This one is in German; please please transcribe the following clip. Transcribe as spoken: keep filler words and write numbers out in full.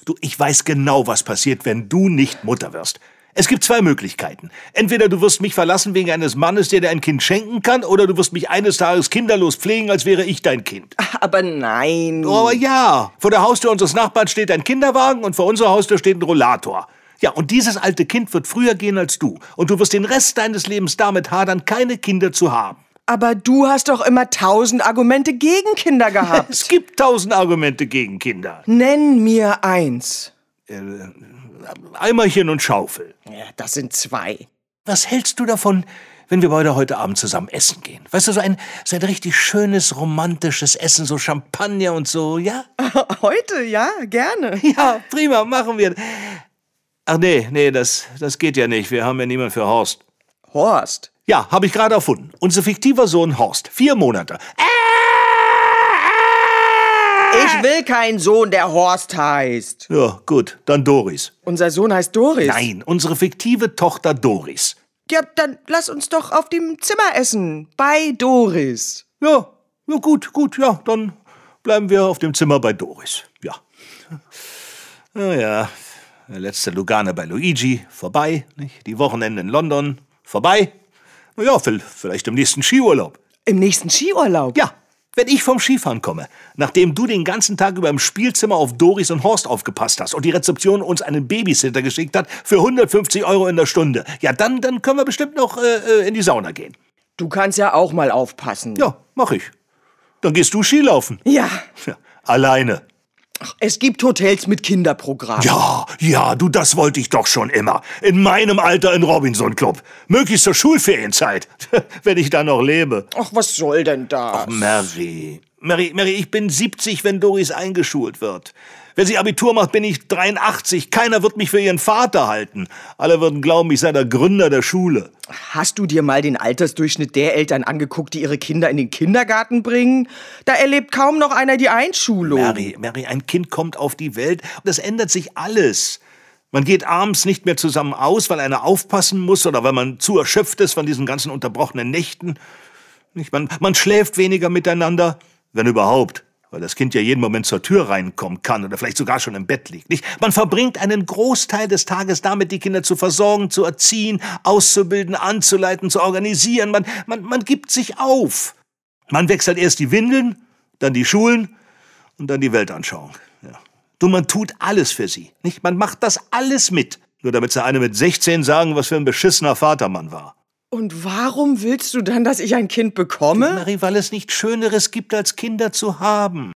Du, ich weiß genau, was passiert, wenn du nicht Mutter wirst. Es gibt zwei Möglichkeiten. Entweder du wirst mich verlassen wegen eines Mannes, der dir ein Kind schenken kann, oder du wirst mich eines Tages kinderlos pflegen, als wäre ich dein Kind. Aber nein. Oh, aber ja, vor der Haustür unseres Nachbarn steht ein Kinderwagen und vor unserer Haustür steht ein Rollator. Ja, und dieses alte Kind wird früher gehen als du. Und du wirst den Rest deines Lebens damit hadern, keine Kinder zu haben. Aber du hast doch immer tausend Argumente gegen Kinder gehabt. Es gibt tausend Argumente gegen Kinder. Nenn mir eins. Äh, Eimerchen und Schaufel. Ja, das sind zwei. Was hältst du davon, wenn wir beide heute Abend zusammen essen gehen? Weißt du, so ein, so ein richtig schönes, romantisches Essen, so Champagner und so, ja? Heute, ja, gerne. Ja, prima, machen wir. Ach nee, nee, das, das geht ja nicht. Wir haben ja niemanden für Horst. Horst? Ja, habe ich gerade erfunden. Unser fiktiver Sohn Horst. Vier Monate. Ich will keinen Sohn, der Horst heißt. Ja, gut, dann Doris. Unser Sohn heißt Doris? Nein, unsere fiktive Tochter Doris. Ja, dann lass uns doch auf dem Zimmer essen. Bei Doris. Ja, ja gut, gut, ja, dann bleiben wir auf dem Zimmer bei Doris. Ja. Na ja, der letzte Lugane bei Luigi, vorbei. Nicht? Die Wochenende in London, vorbei. Na ja, vielleicht im nächsten Skiurlaub. Im nächsten Skiurlaub? Ja, wenn ich vom Skifahren komme, nachdem du den ganzen Tag über im Spielzimmer auf Doris und Horst aufgepasst hast und die Rezeption uns einen Babysitter geschickt hat für hundertfünfzig Euro in der Stunde, ja, dann, dann können wir bestimmt noch äh, in die Sauna gehen. Du kannst ja auch mal aufpassen. Ja, mach ich. Dann gehst du Skilaufen. Ja. Ja, alleine. Ach, es gibt Hotels mit Kinderprogramm. Ja, ja, du, das wollte ich doch schon immer. In meinem Alter in Robinson Club. Möglichst zur Schulferienzeit. Wenn ich da noch lebe. Ach, was soll denn das? Ach, Mary. Mary, Mary, ich bin siebzig, wenn Doris eingeschult wird. Wenn sie Abitur macht, bin ich dreiundachtzig. Keiner wird mich für ihren Vater halten. Alle würden glauben, ich sei der Gründer der Schule. Hast du dir mal den Altersdurchschnitt der Eltern angeguckt, die ihre Kinder in den Kindergarten bringen? Da erlebt kaum noch einer die Einschulung. Mary, Mary, ein Kind kommt auf die Welt und es ändert sich alles. Man geht abends nicht mehr zusammen aus, weil einer aufpassen muss oder weil man zu erschöpft ist von diesen ganzen unterbrochenen Nächten. Man, man schläft weniger miteinander, wenn überhaupt. Weil das Kind ja jeden Moment zur Tür reinkommen kann oder vielleicht sogar schon im Bett liegt. Nicht? Man verbringt einen Großteil des Tages damit, die Kinder zu versorgen, zu erziehen, auszubilden, anzuleiten, zu organisieren. Man, man, man gibt sich auf. Man wechselt erst die Windeln, dann die Schulen und dann die Weltanschauung. Ja. Du, man tut alles für sie. Nicht? Man macht das alles mit. Nur damit sie eine mit sechzehn sagen, was für ein beschissener Vater man war. Und warum willst du dann, dass ich ein Kind bekomme? Marie, weil es nichts Schöneres gibt, als Kinder zu haben.